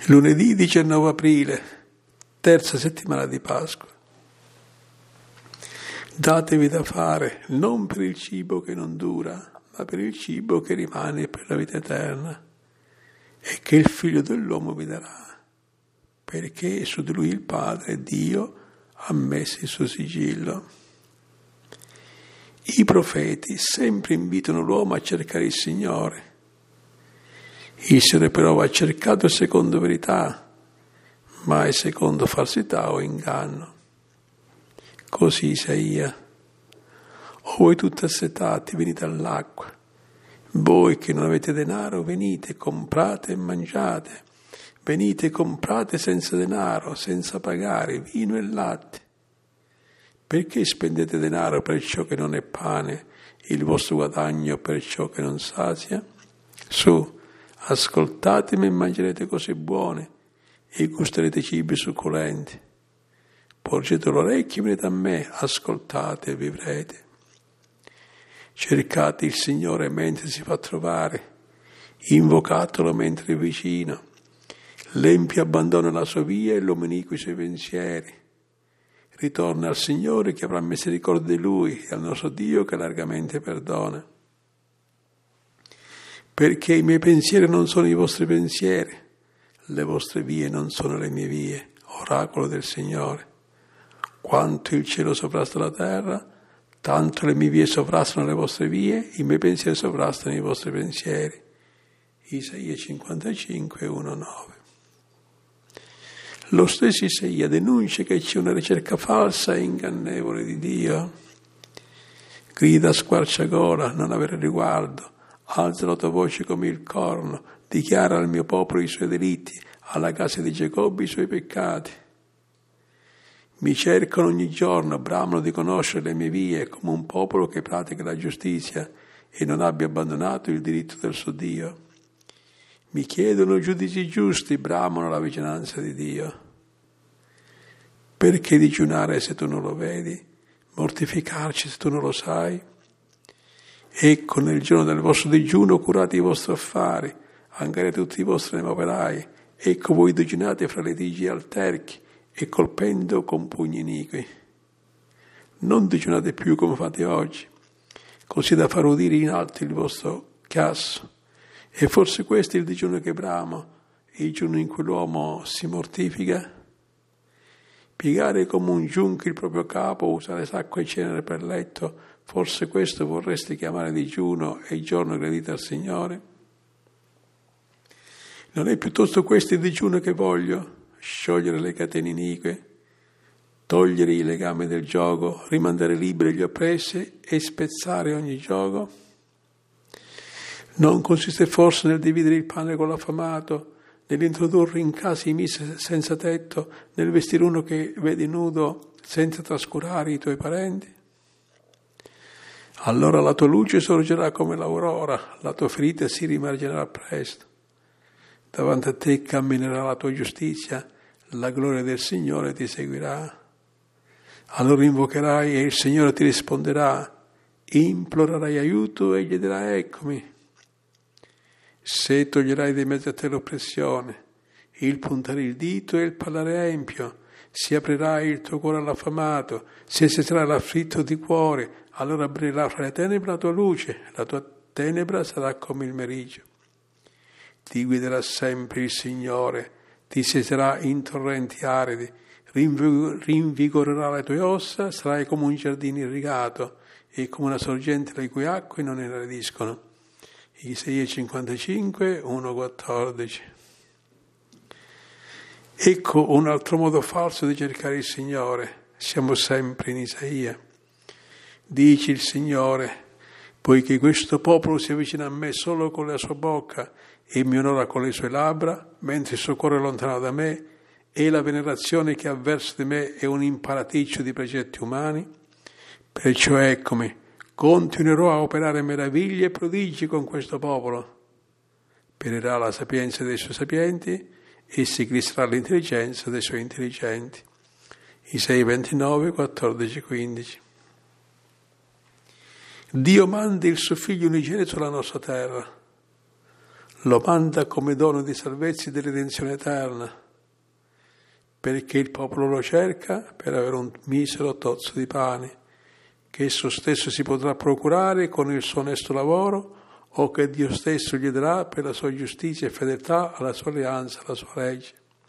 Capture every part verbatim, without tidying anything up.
Lunedì diciannove aprile, terza settimana di Pasqua. Datevi da fare non per il cibo che non dura, ma per il cibo che rimane per la vita eterna, e che il Figlio dell'uomo vi darà, perché su di lui il Padre, Dio, ha messo il suo sigillo. I profeti sempre invitano l'uomo a cercare il Signore. Il Signore però va cercato secondo verità, mai secondo falsità o inganno. Così Isaia: o voi tutti assetati, venite all'acqua. Voi che non avete denaro, venite, comprate e mangiate. Venite, comprate senza denaro, senza pagare, vino e latte. Perché spendete denaro per ciò che non è pane, il vostro guadagno per ciò che non sazia? Su, ascoltatemi e mangerete cose buone e gusterete cibi succulenti. Porgete l'orecchio e venite a me, ascoltate e vivrete. Cercate il Signore mentre si fa trovare, invocatelo mentre è vicino. L'empio abbandona la sua via e l'uomo iniquo i suoi pensieri. Ritorna al Signore che avrà misericordia di Lui e al nostro Dio che largamente perdona. Perché i miei pensieri non sono i vostri pensieri, le vostre vie non sono le mie vie, oracolo del Signore. Quanto il cielo sovrasta la terra, tanto le mie vie sovrastano le vostre vie, i miei pensieri sovrastano i vostri pensieri. Isaia cinquantacinque, uno nove. Lo stesso Isaia denuncia che c'è una ricerca falsa e ingannevole di Dio. Grida a squarciagola, non avere riguardo, alza la tua voce come il corno, dichiara al mio popolo i suoi delitti, alla casa di Giacobbe i suoi peccati. Mi cercano ogni giorno, bramano di conoscere le mie vie, come un popolo che pratica la giustizia e non abbia abbandonato il diritto del suo Dio. Mi chiedono giudizi giusti, bramano la vicinanza di Dio. Perché digiunare se tu non lo vedi? Mortificarci se tu non lo sai? Ecco, nel giorno del vostro digiuno curate i vostri affari, anche tutti i vostri operai. Ecco voi digiunate fra litigi e alterchi e colpendo con pugni iniqui. Non digiunate più come fate oggi, così da far udire in alto il vostro chiasso. E forse questo è il digiuno che bramo, il giorno in cui l'uomo si mortifica? Piegare come un giunco il proprio capo, usare sacco e cenere per letto, forse questo vorreste chiamare digiuno e il giorno gradito al Signore? Non è piuttosto questo il digiuno che voglio? Sciogliere le catene inique, togliere i legami del giogo, rimandare liberi gli oppressi e spezzare ogni giogo? Non consiste forse nel dividere il pane con l'affamato, nell'introdurre in casa i misi senza tetto, nel vestire uno che vedi nudo senza trascurare i tuoi parenti? Allora la tua luce sorgerà come l'aurora, la tua ferita si rimarginerà presto. Davanti a te camminerà la tua giustizia, la gloria del Signore ti seguirà. Allora invocherai e il Signore ti risponderà, implorerai aiuto e gli dirà eccomi. Se toglierai di mezzo a te l'oppressione, il puntare il dito e il parlare empio, si aprirà il tuo cuore all'affamato, si cesserà l'afflitto di cuore, allora brillerà fra le tenebre la tua luce, la tua tenebra sarà come il meriggio. Ti guiderà sempre il Signore, ti seserà in torrenti aridi, rinvigorerà le tue ossa, sarai come un giardino irrigato e come una sorgente le cui acque non inaridiscono. Isaia cinquantacinque, uno quattordici. Ecco un altro modo falso di cercare il Signore. Siamo sempre in Isaia. Dice il Signore, poiché questo popolo si avvicina a me solo con la sua bocca e mi onora con le sue labbra, mentre il suo cuore è lontano da me, e la venerazione che ha verso di me è un imparaticcio di precetti umani. Perciò eccomi, continuerò a operare meraviglie e prodigi con questo popolo. Perirà la sapienza dei suoi sapienti e si eclisserà l'intelligenza dei suoi intelligenti. Isaia ventinove, quattordici, quindici. Dio manda il suo figlio unigenito sulla nostra terra. lo manda come dono di salvezza e di redenzione eterna, perché il popolo lo cerca per avere un misero tozzo di pane, che esso stesso si potrà procurare con il suo onesto lavoro, o che Dio stesso gli darà per la sua giustizia e fedeltà alla sua alleanza, alla sua legge.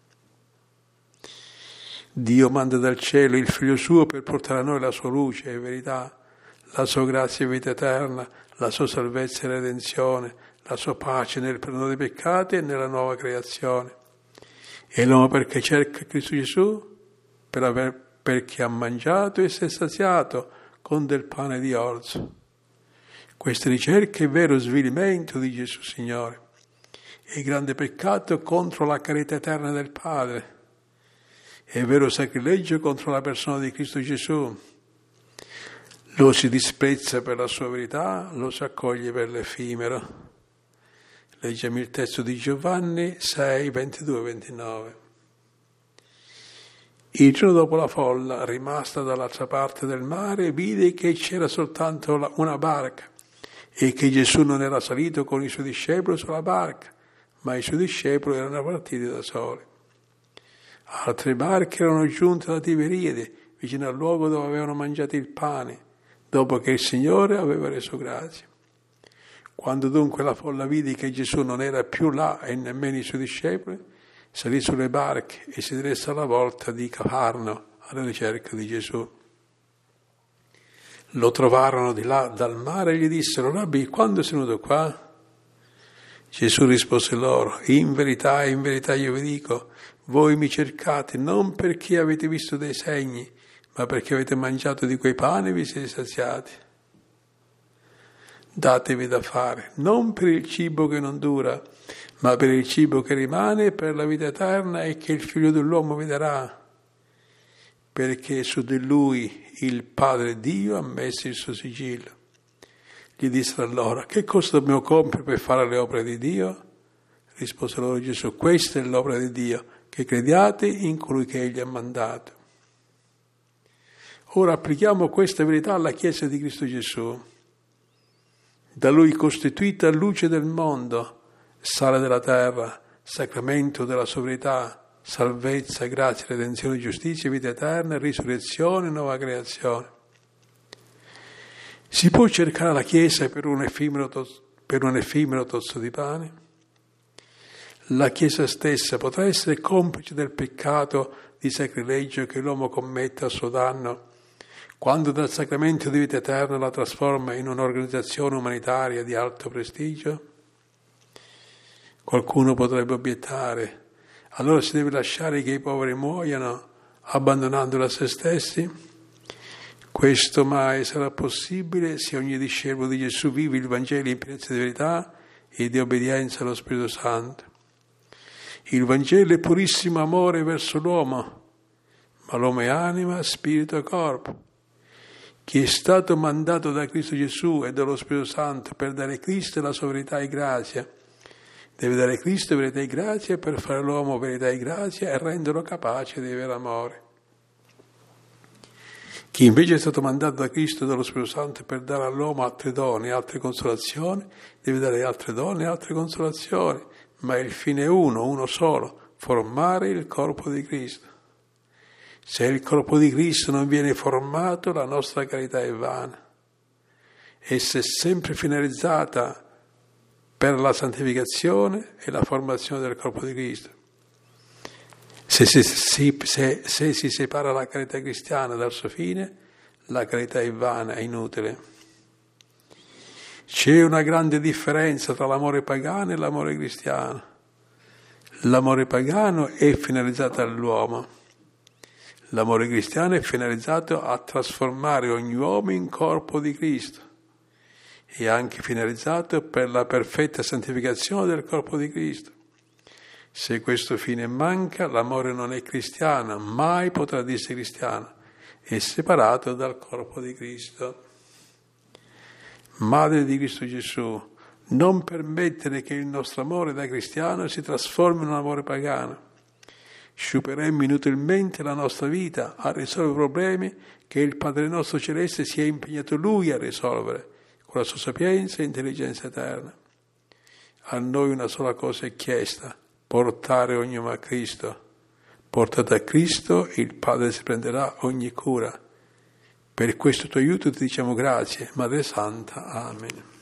Dio manda dal cielo il Figlio suo per portare a noi la sua luce e verità, la sua grazia e vita eterna, la sua salvezza e redenzione, la sua pace nel perdono dei peccati e nella nuova creazione. E l'uomo perché cerca Cristo Gesù? Per aver, perché ha mangiato e si è saziato con del pane di orzo. Questa ricerca è vero svilimento di Gesù Signore, è grande peccato contro la carità eterna del Padre, è vero sacrilegio contro la persona di Cristo Gesù. Lo si disprezza per la sua verità, lo si accoglie per l'effimero. Leggiamo il testo di Giovanni sei, ventidue ventinove. Il giorno dopo la folla, rimasta dall'altra parte del mare, vide che c'era soltanto una barca e che Gesù non era salito con i suoi discepoli sulla barca, ma i suoi discepoli erano partiti da soli. Altre barche erano giunte da Tiberiade, vicino al luogo dove avevano mangiato il pane, dopo che il Signore aveva reso grazia. Quando dunque la folla vide che Gesù non era più là e nemmeno i suoi discepoli, salì sulle barche e si diresse alla volta di Cafarno alla ricerca di Gesù. Lo trovarono di là dal mare e gli dissero: Rabbi, quando sei venuto qua? Gesù rispose loro: in verità, in verità io vi dico, voi mi cercate non perché avete visto dei segni, ma perché avete mangiato di quei pani e vi siete saziati. Datevi da fare, non per il cibo che non dura, ma per il cibo che rimane e per la vita eterna e che il Figlio dell'uomo vi darà, perché su di lui il Padre Dio ha messo il suo sigillo. Gli dissero allora: che cosa dobbiamo compiere per fare le opere di Dio? Rispose loro Gesù: questa è l'opera di Dio, che crediate in colui che Egli ha mandato. Ora applichiamo questa verità alla Chiesa di Cristo Gesù, da Lui costituita luce del mondo, sale della terra, sacramento della sua verità, salvezza, grazia, redenzione, giustizia, vita eterna, risurrezione, nuova creazione. Si può cercare la Chiesa per un effimero tozzo, per un effimero tozzo di pane? La Chiesa stessa potrà essere complice del peccato di sacrilegio che l'uomo commette a suo danno, quando dal sacramento di vita eterna la trasforma in un'organizzazione umanitaria di alto prestigio? Qualcuno potrebbe obiettare: allora si deve lasciare che i poveri muoiano abbandonandoli a se stessi? Questo mai sarà possibile se ogni discepolo di Gesù vive il Vangelo in pienezza di verità e di obbedienza allo Spirito Santo. Il Vangelo è purissimo amore verso l'uomo, ma l'uomo è anima, spirito e corpo. Chi è stato mandato da Cristo Gesù e dallo Spirito Santo per dare a Cristo la sua verità e grazia, deve dare a Cristo verità e grazia per fare l'uomo verità e grazia e renderlo capace di avere amore. Chi invece è stato mandato da Cristo e dallo Spirito Santo per dare all'uomo altre doni e altre consolazioni, deve dare altre doni e altre consolazioni, ma il fine è uno, uno solo: formare il corpo di Cristo. Se il corpo di Cristo non viene formato, la nostra carità è vana. Essa è sempre finalizzata per la santificazione e la formazione del corpo di Cristo. Se si, se, se, se si separa la carità cristiana dal suo fine, la carità è vana, è inutile. C'è una grande differenza tra l'amore pagano e l'amore cristiano. L'amore pagano è finalizzato all'uomo. L'amore cristiano è finalizzato a trasformare ogni uomo in corpo di Cristo. È anche finalizzato per la perfetta santificazione del corpo di Cristo. Se questo fine manca, l'amore non è cristiano, mai potrà dirsi cristiano, è separato dal corpo di Cristo. Madre di Cristo Gesù, non permettere che il nostro amore da cristiano si trasformi in un amore pagano. Sciuperemmo inutilmente la nostra vita a risolvere problemi che il Padre nostro Celeste si è impegnato Lui a risolvere con la sua sapienza e intelligenza eterna. A noi una sola cosa è chiesta, portare ogni uomo a Cristo. Portato a Cristo, il Padre si prenderà ogni cura. Per questo tuo aiuto ti diciamo grazie, Madre Santa. Amen.